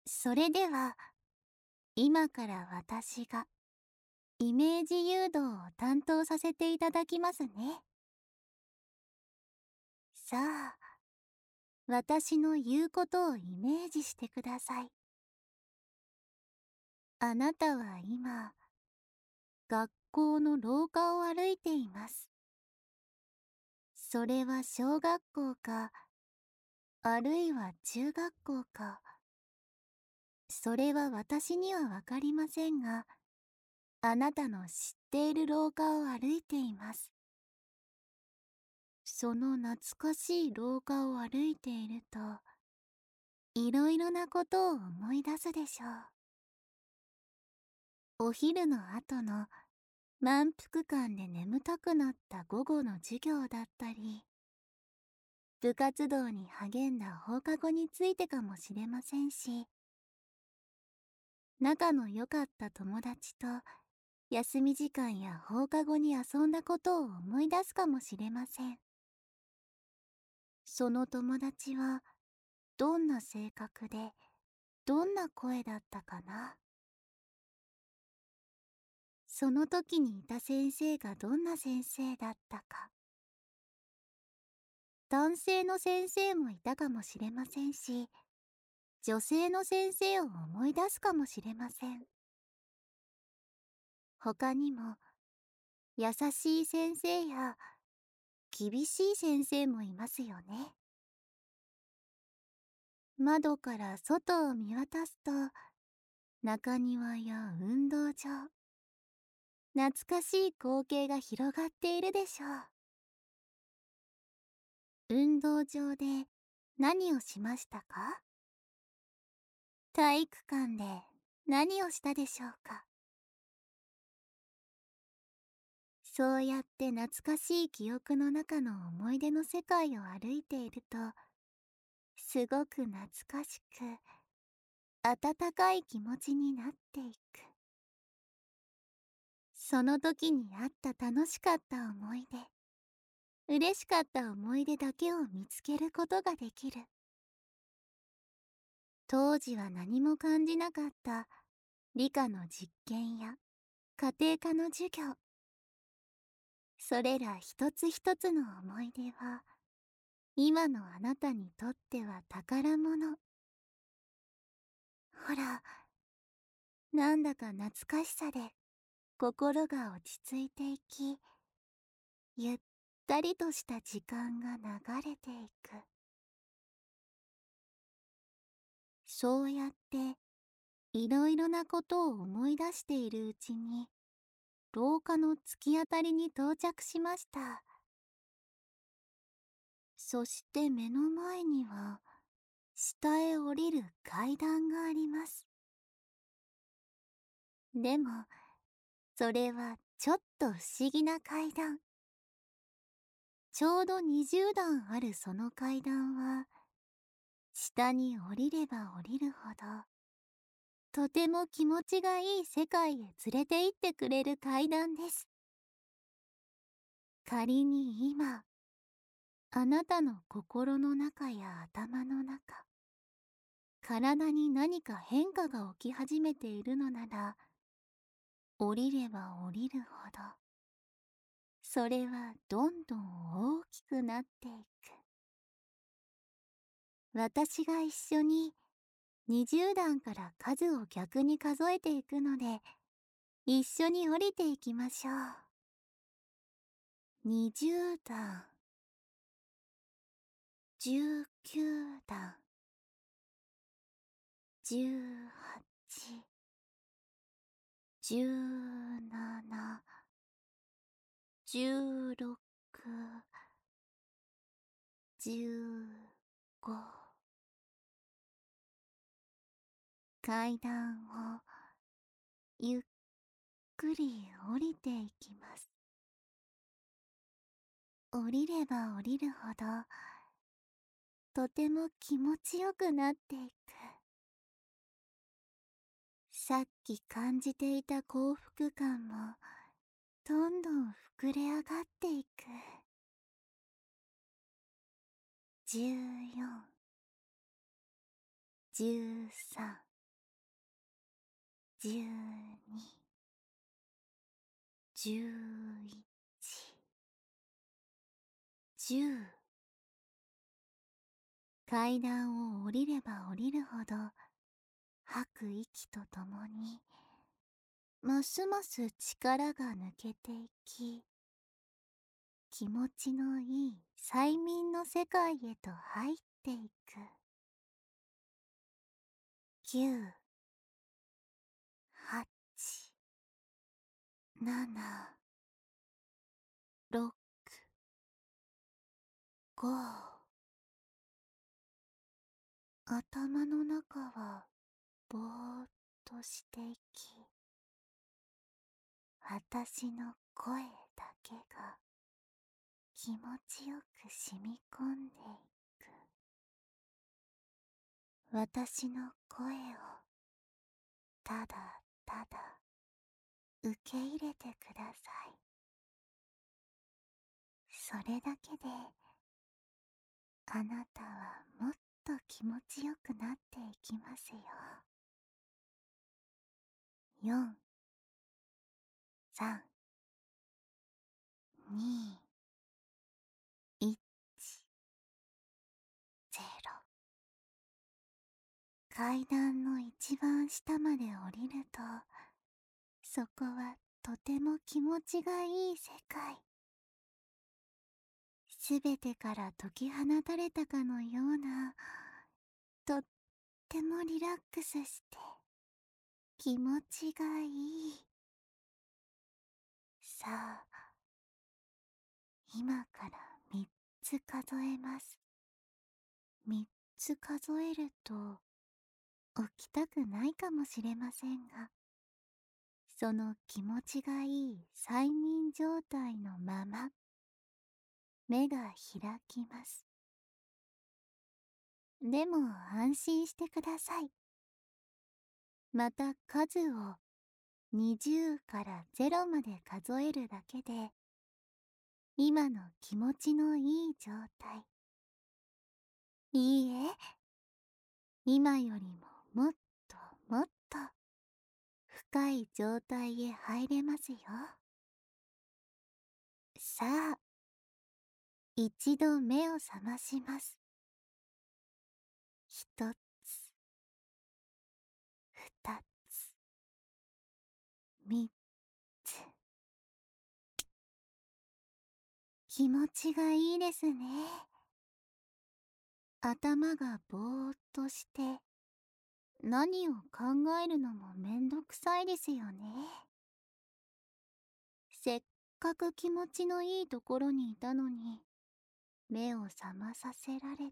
それでは、今から私がイメージ誘導を担当させていただきますね。さあ、私の言うことをイメージしてください。あなたは今、学校の廊下を歩いています。それは小学校か、あるいは中学校か、それは私にはわかりませんが、あなたの知っている廊下を歩いています。その懐かしい廊下を歩いていると、いろいろなことを思い出すでしょう。お昼の後の満腹感で眠たくなった午後の授業だったり、部活動に励んだ放課後についてかもしれませんし、仲の良かった友達と休み時間や放課後に遊んだことを思い出すかもしれません。その友達はどんな性格で、どんな声だったかな。その時にいた先生がどんな先生だったか。男性の先生もいたかもしれませんし、女性の先生を思い出すかもしれません。他にも、優しい先生や厳しい先生もいますよね。窓から外を見渡すと、中庭や運動場、懐かしい光景が広がっているでしょう。運動場で何をしましたか？体育館で何をしたでしょうか？そうやって懐かしい記憶の中の思い出の世界を歩いていると、すごく懐かしく、温かい気持ちになっていく。その時にあった楽しかった思い出、嬉しかった思い出だけを見つけることができる。当時は何も感じなかった理科の実験や家庭科の授業。それら一つ一つの思い出は、今のあなたにとっては宝物。ほら、なんだか懐かしさで心が落ち着いていき、ゆったりとした時間が流れていく。そうやっていろいろなことを思い出しているうちに、廊下の突き当たりに到着しました。そして目の前には下へ降りる階段があります。でもそれはちょっと不思議な階段。ちょうど20段あるその階段は、下に降りれば降りるほど、とても気持ちがいい世界へ連れて行ってくれる階段です。仮に今、あなたの心の中や頭の中、体に何か変化が起き始めているのなら、降りれば降りるほど、それはどんどん大きくなっていく。私が一緒に20段から数を逆に数えていくので、一緒に降りていきましょう。20段、19段、18、17、16、15。階段をゆっくり降りていきます。降りれば降りるほど、とても気持ちよくなっていく。さっき感じていた幸福感も、どんどん膨れ上がっていく。14、13、 12、11、10。階段を降りれば降りるほど、吐く息とともに、ますます力が抜けていき、気持ちのいい催眠の世界へと入っていく。9、8、7、6、5。頭の中はぼーっとしていき、私の声だけが気持ちよく染み込んでいく。私の声をただただ受け入れてください。それだけであなたはもっと気持ちよくなっていきますよ。4、3、2、1、0。階段の一番下まで降りると、そこはとても気持ちがいい世界。すべてから解き放たれたかのような、とってもリラックスして気持ちがいい。さあ、今から3つ数えます。3つ数えると起きたくないかもしれませんが、その気持ちがいい催眠状態のまま目が開きます。でも安心してください。また数を20から0まで数えるだけで、今の気持ちのいい状態、いいえ、今よりももっともっと深い状態へ入れますよ。さあ、一度目を覚まします。1つ、2つ、3つ。気持ちがいいですね。頭がぼーっとして、何を考えるのもめんどくさいですよね。せっかく気持ちのいいところにいたのに、目を覚まさせられて。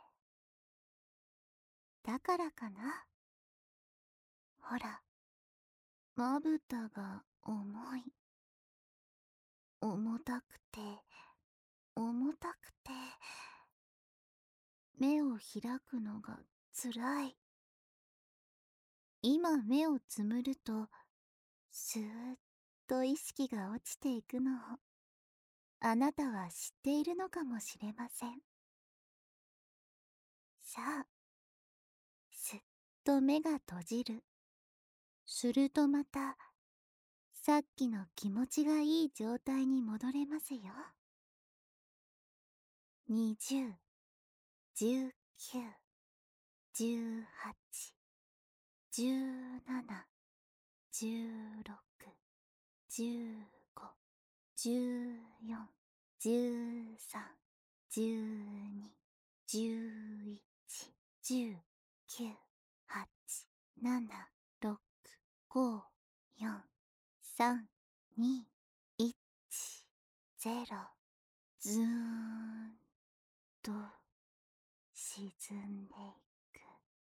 だからかな。ほら、まぶたが重い。重たくて、重たくて、目を開くのがつらい。今目をつむると、スーッと意識が落ちていくのを、あなたは知っているのかもしれません。さあ、すっと目が閉じる。するとまた、さっきの気持ちがいい状態に戻れますよ。20、19、18、17、16、15、14、13、12、11、19、8、7、6、5、4、3、2、1、0。ずーんと沈んでいく。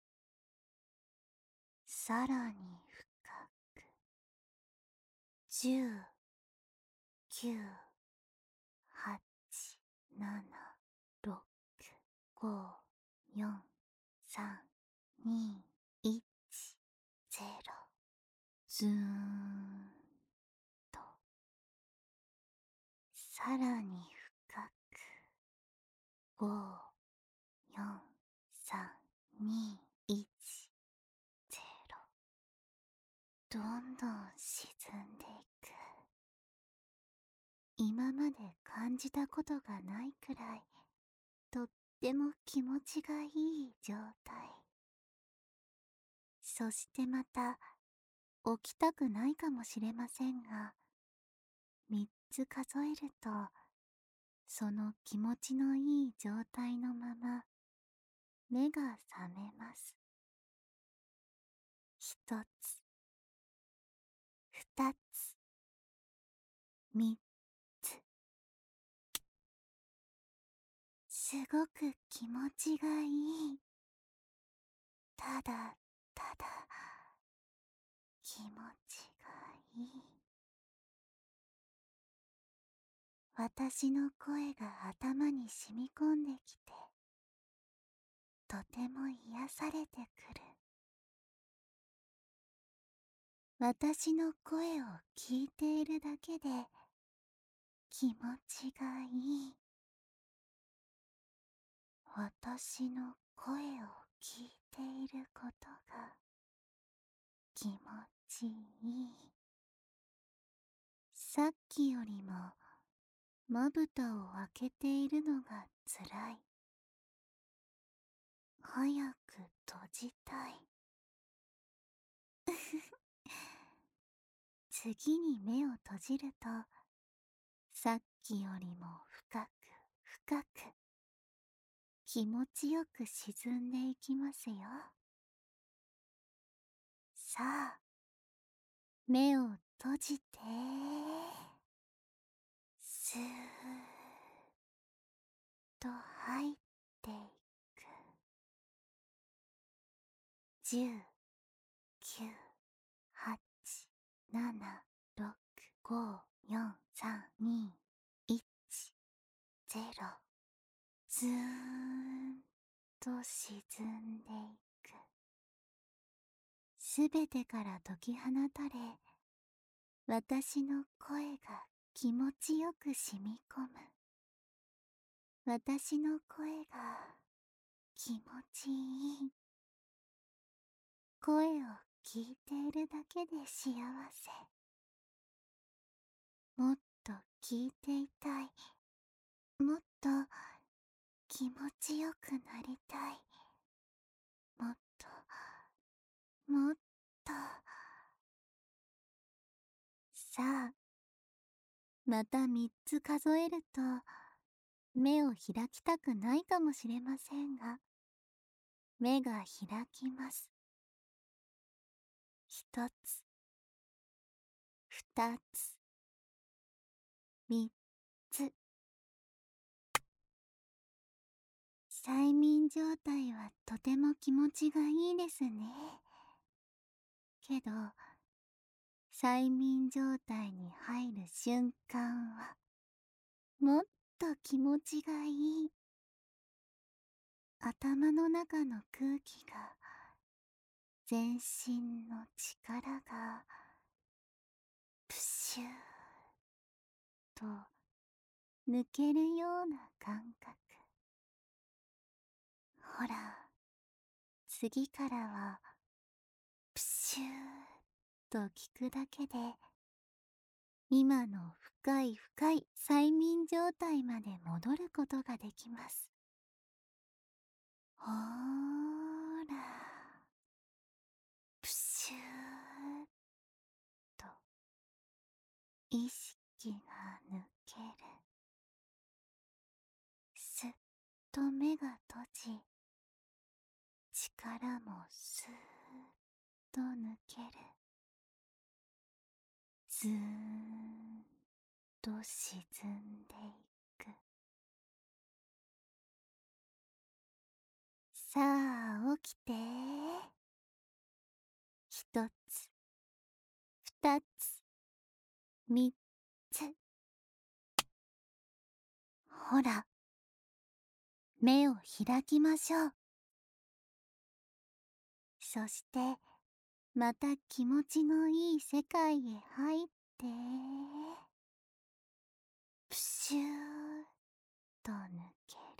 さらに深く。10、9、8、7、6、5、4、3、2、1、0。ずーんとさらに深く。5、4、3、2、1、0。 どんどん沈んでいく。今まで感じたことがないくらい、とっても気持ちがいい状態。そしてまた、起きたくないかもしれませんが、3つ数えると、その気持ちのいい状態のまま、目が覚めます。1つ、2つ、3つ。すごく気持ちがいい。ただただ気持ちがいい。私の声が頭に染み込んできて、とても癒されてくる。私の声を聞いているだけで気持ちがいい。私の声を聞いていることが気持ちいい。さっきよりもまぶたを開けているのがつらい。早く閉じたい。次に目を閉じると、さっきよりも深く深く気持ちよく沈んでいきますよ。さあ、目を閉じて、スーッと入っていく。10、9、8、7、6、5、4、3、2、1、0。ずーんと沈んでいく。すべてから解き放たれ、私の声が気持ちよく染み込む。私の声が気持ちいい。声を聞いているだけで幸せ。もっと聞いていたい。もっと気持ちよくなりたい。もっともっと。さあ、また3つ数えると、目を開きたくないかもしれませんが、目が開きます。1つ、2つ、3つ。催眠状態はとても気持ちがいいですね。けど、催眠状態に入る瞬間は、もっと気持ちがいい。頭の中の空気が、全身の力が、プシューと抜けるような感覚。ほら、次からは、プシューと聞くだけで、今の深い深い催眠状態まで戻ることができます。ほーら、プシューと意識が抜ける。すっと目が閉じ、力もスーッと抜ける。ずーんと沈んでいく。さあ起きて。1つ、2つ、3つ。ほら、目を開きましょう。そしてまた気持ちのいい世界へ入って、プシューと抜ける。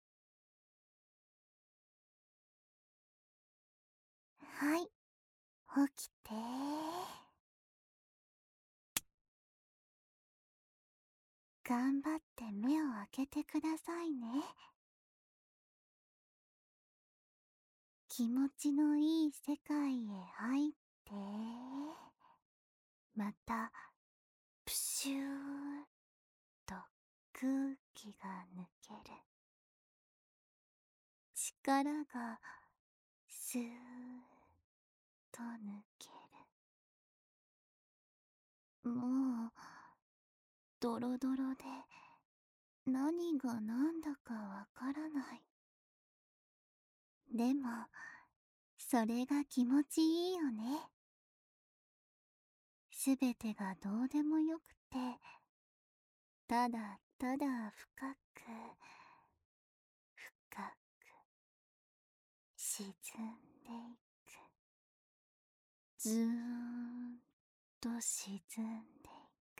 はい、 起きて。頑張って目を開けてくださいね。気持ちのいい世界へ入って、またプシューッと空気が抜ける。力がスーッと抜ける。もうドロドロで何が何だかわからない。でもそれが気持ちいいよね。すべてがどうでもよくて、ただただ深く深く沈んでいく。ずーんと沈んでいく。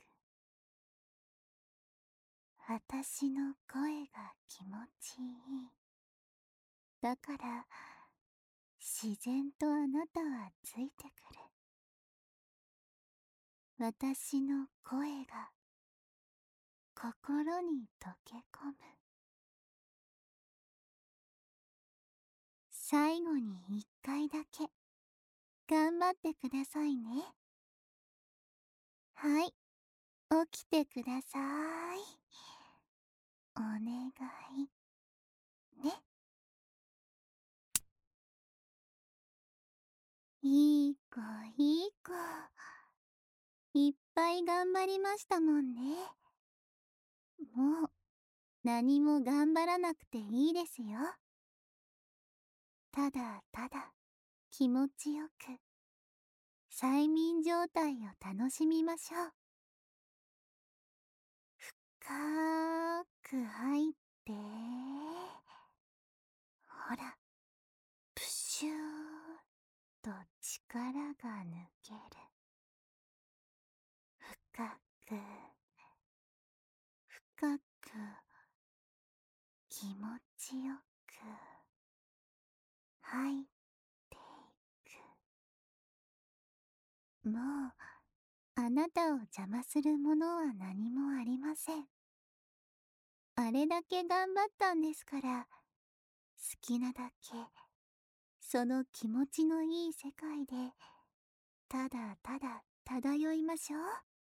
私の声が気持ちいい。だから自然とあなたはついてくる。私の声が心に溶け込む。最後に一回だけ頑張ってくださいね。はい、起きてください。お願いね。いい子いい子。いっぱい頑張りましたもんね。もう何も頑張らなくていいですよ。ただただ気持ちよく催眠状態を楽しみましょう。深く入って、ほら、プシューッと力が抜ける。深く深く気持ちよく入っていく。もうあなたを邪魔するものは何もありません。あれだけ頑張ったんですから、好きなだけその気持ちのいい世界でただただ漂いましょう。